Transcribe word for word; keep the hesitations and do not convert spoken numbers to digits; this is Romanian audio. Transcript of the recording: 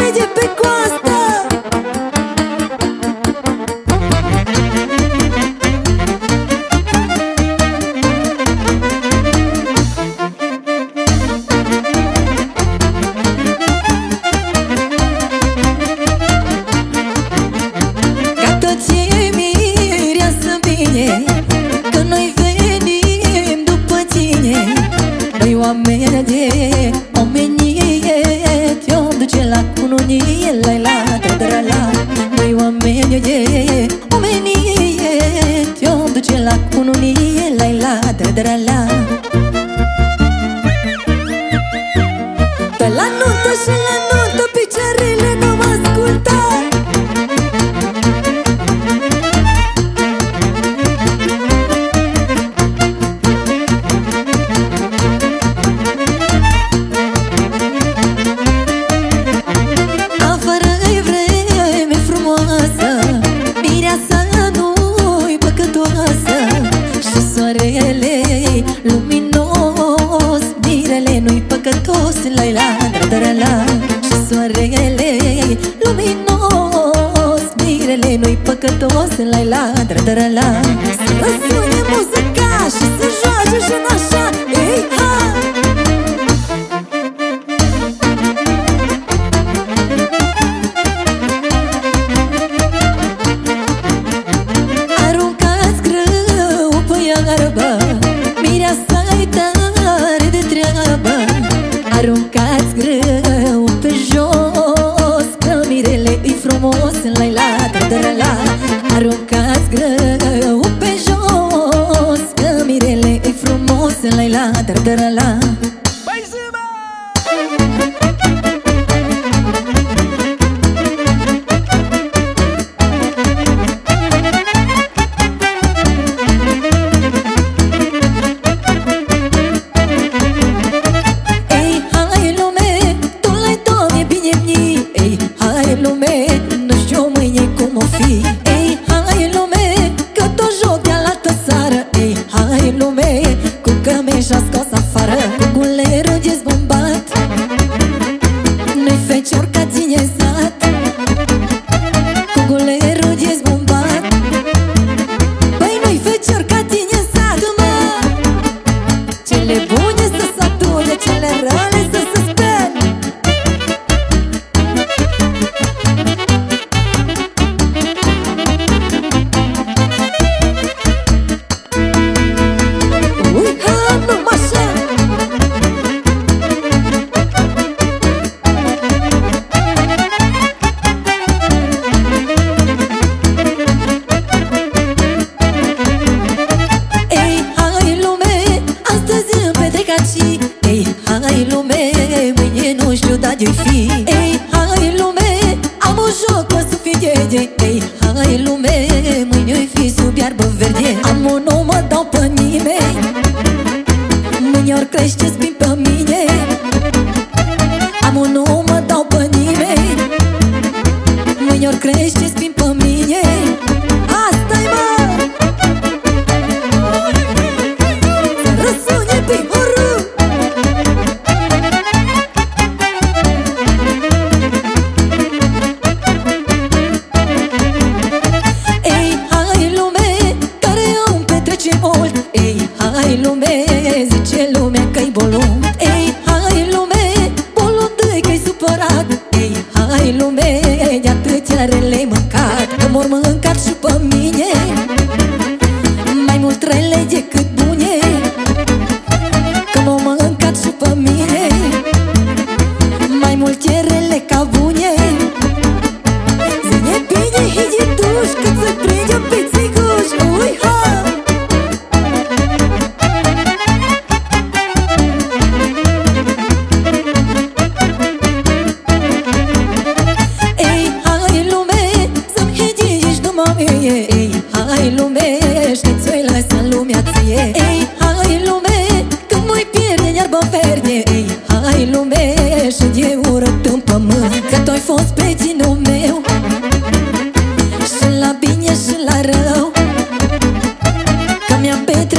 merge pe coastă. Că noi venim după tine. Noi oameni de omenie, te-o duce la cununie, la la la la. Noi oameni de omenie, te-o duce la cununie, la la la la. Pe la nuntă și la nuntă picioarele nu mă ascultă. Luminos, mirele nu-i păcătos, la la la la. Și soarele luminos, mirele nu-i păcătos, la la la la. Să răsune muzica și să joace și așa, ei ha! Aruncați grâu pe iarbă, mireasa-i tare de treabă. Aruncați greu pe jos, că mirele-i frumos, la la la la. Aruncați greu pe jos, că mirele-i frumos, la la la la. Și-a scos afară cu gulerul dezbombat. Noi feciori ca ține sat, cu gulerul dezbombat. Băi, noi feciori ca ține sat, mă. Cele bune să se adune, cele rele să se spene. Ei, hai lume, mâine nu știu da de-i fi. Ei, hai lume, am un joc o să fie de. Ei, hai lume, mâine-i fi sub iarbă verde. Am un nou, mă dau pe nimeni, mâine ori crește spin pe mine. Am un nou, mă dau pe nimeni, mâine ori crește spin pe mine. Asta-i, mă! Să răsune pe horul. Ei, hai lume, zice lumea că-i bolon. Ei, hai lume, bolon dă-i că-i supărat. Ei, hai lume, de atâția rele-i mâncat, că m-or mâncat și pe mine, mai mult rele decât bune. Că m-au mâncat și pe mine, mai multe rele ca bune. Zine bine, hidituș, cât să prinde pe țiguș. Ui, ha! Ei, hai lume, știți-o-i lasă lumea ție. Ei, hai lume, când mă-i pierde în iarbă verde. Ei, hai lume, și de urât în pământ, că tu-ai fost prietenul meu, și la bine și la rău, că mi-am petrecut